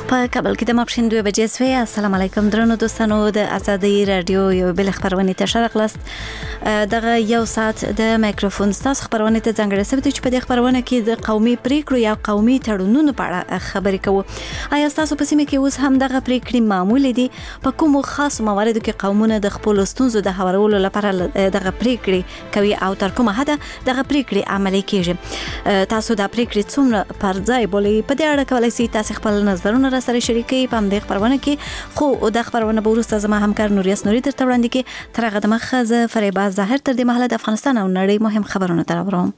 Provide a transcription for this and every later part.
په کابل کې د ماپښین 2 بجې سوی. السلام علیکم درنو دوستانو، د ازادي رادیو یو بل خبرونه ته شرقلست دغه یو ساعت د مایکروفون ستاسو خبرونه ته څنګه رسېږي چې په دې خبرونه کې د قومي پریکړو یا قومي تړونونو په اړه خبرې کوو. آیا تاسو په سیمه کې اوس هم دغه پریکړې معمول دي؟ په کومو خاص مواردو کې قومونه د خپل ستونزو د هوارولو لپاره دغه پریکړې کوي او تر کومه حده دغه پریکړې عملي کیږي؟ تاسو د پریکړې څومره پر ځای بولئ؟ په دې اړه کولای شئ تاسو خپل نظرونه سره شریکي په همدې خبرونه کې. خو د خبرونه به وروسته زما همکار نوریاس نوري درته وړاندې کې. تر هغه دمه خزه فریبا ظاهر تر دې مهاله د افغانستان او نړۍ مهم خبرونه تراوروم.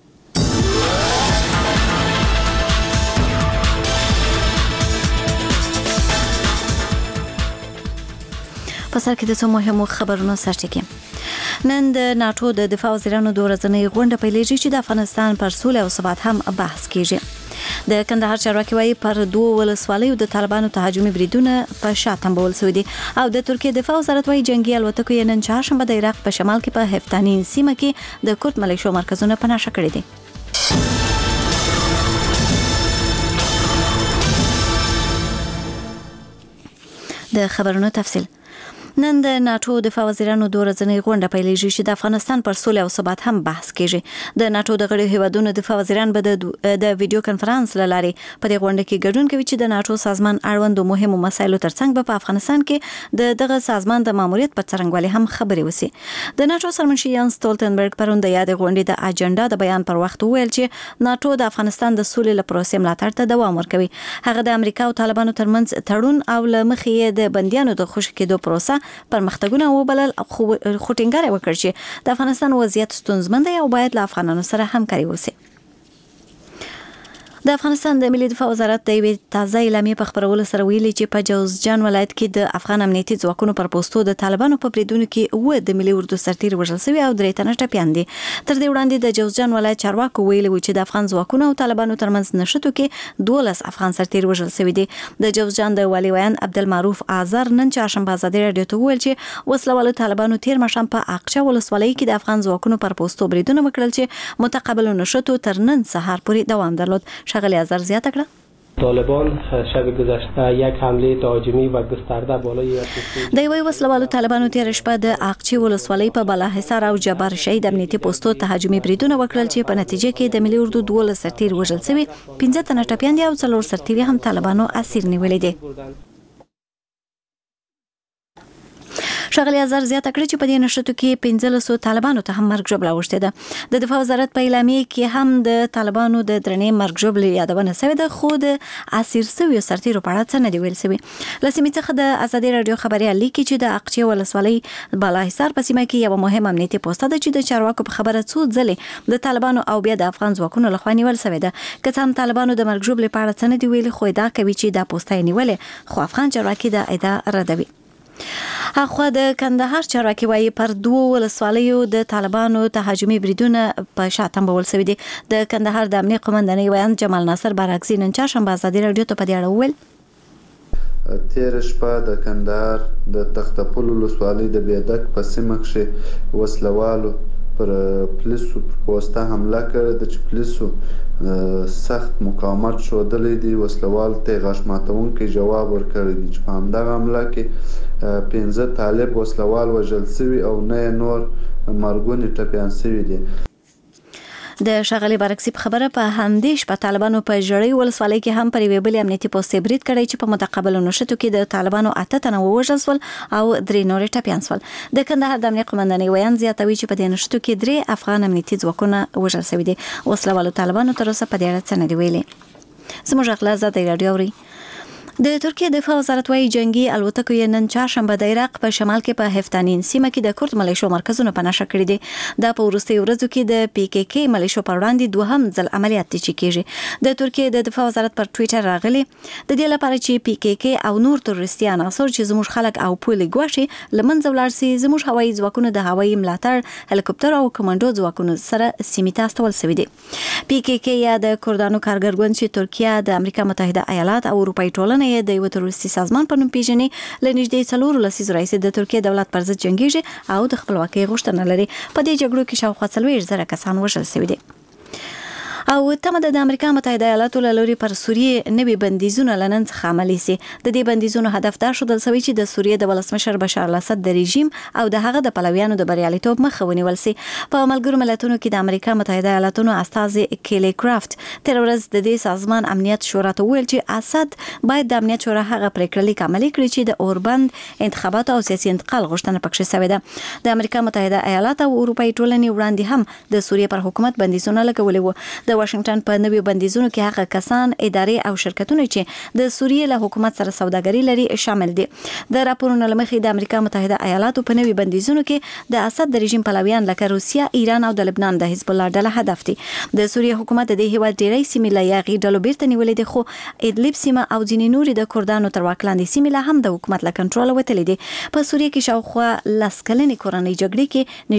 په سر کې د څو مهمو خبرونو سرټکی. نن د ناتو د دفاع وزیرانو د ورځنۍ غونډه پیلېږي چې د افغانستان پر سوله او ثبات هم بحث کیږي. د کندهار چارواکي وايي پر 2 ولسوالیو د طالبانو تهاجمي بریدونه په شاتم بول سوي دي او د ترکیه دفاع وزارت وايي جنگي الوتکو یې نن چهارشنبه د عراق په شمال کې په هفتانین سیمه کې د کورد ملیشو مرکزونه پناه کړي دي. د خبرونو تفصیل. نن د ناتو دفاع وزیرانو د ورځنۍ غونډه پیلېږي چې د افغانستان پر سوله او ثبات هم بحث کیږي. د ناتو د غړو هیوادونو دفاع وزیران به د ویډیو کانفرنس لاري په دې غونډه کې ګډون کوي چې د ناتو سازمان اړوند مهمو مسایلو ترڅنګ په افغانستان کې دغه سازمان د ماموریت په څرنګوالي هم خبرې وسی. د ناتو سرمنشي یان سټولټنبرګ پرون د یاد غونډې د اجنډا د بیان پر وخت ویل چې ناتو د افغانستان د سولې لپاره پروسې ملاتړ ته دوام ورکوي. هغه د امریکا او طالبانو ترمنځ تړون او لمخې د بنديانو د خوشی کېدو پروسه پرمختګونه وبلل خو ټینګار وکړ چې د افغانستان وضعیت ستونزمن دی او باید له افغانانو سره همکاري وشي. د افغانستان د ملي دفاع وزارت د یوې تازه اعلامیې په خبرولو سره ویلي چې په جوزجان ولایت کې د افغان امنیتي ځواکونو پر پوسټو د طالبانو په بریدونو کې د ملي اردو سرتیر وژل شوی او 3 تنه ټپیان دي. تر دې وړاندې د جوزجان ولایت چارواکو ویلي و چې د افغان ځواکونو او طالبانو ترمنځ نشټو کې 12 افغان سرتیر وژل شوی دي. د جوزجان د والي ویان عبدالمعروف آذر نن چهارشنبه ازادي رادیو ته ویل چې وسلوال طالبانو تیر مشام په اقچه ولسوالۍ کې د افغان ځواکونو پر پوسټو بریدونه وکړل چې متقابل نشټو تر نن سهار پورې دوام درلود. شغلی آذر زیاته طالبان شب گذشته یک حمله تهاجمی و گسترده بالای د یوې وسلوالو طالبانو تیر شپه د اقچی ولسوالۍ په بالاحصار او جبار شهید امنیتي پوسټو تهاجمي بریدونه وکړل چې په نتیجه کې د ملي اردو 12 سرتیر وژل شوی، 15 تنه ټپیان دي او 4 سرتیر هم طالبانو اسیر نیولې دي. شغلی آذر زیاته کړې چې په دې نشټو کې 15 طالبانو ته هم مرګ ژوبله اوښتې ده. د دفاع وزارت په اعلامیه کې هم د طالبانو د درنې مرګ ژوبلې یادونه شوې ده، خو د اسیر شویو سرتیرو په اړه څه نه دي ویل شوي. له سیمې څخه د ازادي رادیو خبریال لیکي چې د اقچې ولسوالۍ بالاحصار په سیمه کې یو مهم امنیتي پوسټه ده چې د چارواکو په خبره څو ځلې د طالبانو او بیا د افغان ځواکونو لخوا نیول شوې ده. که څه هم طالبانو د مرګ ژوبلې په اړه څه نه دي ویلي، خو ادعا کوي چې دا پوسټه یې نیولې، خو افغان چارواکي دا ادعا ردوي. اخوا د کندهار چارواکي وايي پر 2 ولسوالیو د طالبانو تهاجمي بریدونه په شاتم بول شوی دي. د کندهار د امنیت قومندانۍ ویان جمال ناصر بارکزي نن چهارشنبه ازادي رادیو ته په دې اړه وویل تیر شپه د کندهار د تختپل ولسوالۍ د بیدک په سیمه کې وسلوالو پر پولیسو پوسټه حمله کړې ده چې پولیسو سخت مقاومت ښودلی دی. وسلوال ته غاښ ماتونکی جواب ورکړی دی چې په همدغه حمله کې 15 طالب وسلوال وژل شوي او 9 نور مرګوني ټپیان شوي دي. د شغلی بارکزي په خبره په همدې شپه طالبانو په ژړۍ ولسوالۍ کې هم پر یوې بلې امنیتي پوسټې برید کړی چې په متقابل نشټو کې د طالبانو 8 تنه ووژل شول او 3 نور ټپیان شول. د کندهار د امنیت قومندانۍ ویان زیاتوي چې په دې نشټو کې 3 افغان امنیتي ځواکونه وژل شوي دي. وسلوالو طالبانو تر اوسه په دې اړه څه نه دی ویلي. زموږ اخلاص ازادي رادیو اوري. د ترکیه دفاع وزارت وايي جنگي الوتکو یې نن چهارشنبه د عراق په شمال کې په هفتانین سیمه کې د کورد ملیشو مرکزونه پناه کړي دي. دا په وروستیو ورځو کې د PKK ملیشو پر وړاندې دوهم ځل عملیات کیږي. د ترکیه د دفاع وزارت پر ټوئیټر راغلي د دې لپاره چې PKK او نور تروریستي عناصر چې زموږ خلک او پولي ګواښي لمنځه ولاړ سي، زموږ هوایي ځواکونه د هوایي ملاتړ هلیکوپټر او کمانډو ځواکونو سره سیمې ته استول شوي دي. PKK یا د کردانو کارګر ګوند چې ترکیه د امریکا متحده ایالات او اروپای ټولنه د یو تروریستي سازمان په نوم پیژني، لنږدې 4 لسیزو راهیسې د ترکیه دولت پر ضد جنګیږي او د خپلواکۍ غوښتنه لري. په دې جګړو کې شاوخوا 40,000 کسان وژل شوي دي. او تمه د امریکا متحده ایالاتو له لوري پر سوریه نوي بندیزونه لنن څخه عملي سي. د دې بندیزونو هدف دا شو د سوي چې د سوریه د ولسمشر بشار الاسد د رژیم او د هغه د پلویانو د بریالیتوب مخه ونیول سي. په ملګرو ملتونو کې د امریکا متحده ایالاتو استازي کیلی کرافت تر ورځ د دې سازمان امنیت شورا ته ویل چې اسد باید د امنیت شورا هغه پریکړه لیک عملي کړي چې د اوربند انتخابات او سیاسي انتقال غوښتنه پکې شوې ده. د امریکا متحده ایالات او اروپאי ټولنې وړاندې هم د سوریه پر حکومت بندیزونه لګولي وو. د واشنگټن په نوي بندیزونو کې هغه کسان، ادارې او شرکتونه چې د سوریه له حکومت سره سوداګري لري شامل دي. د راپورونو لمخې د امریکا متحده ایالاتو په نوي بندیزونو کې د اسد د رژیم پلویان لکه روسیا، ایران او د لبنان د حزب الله ډله هدف دي. د سوریه حکومت د هیواد ډیری سیمې له یاغي ډلو بیرته نیولې دي، خو ادلب سیمه او ځینې نورې د کردانو تر واک لاندې سیمې له هم د حکومت له کنټرول وتلې دي. په سوریه کې شاوخوا 10 کلنې کورنۍ جګړې کې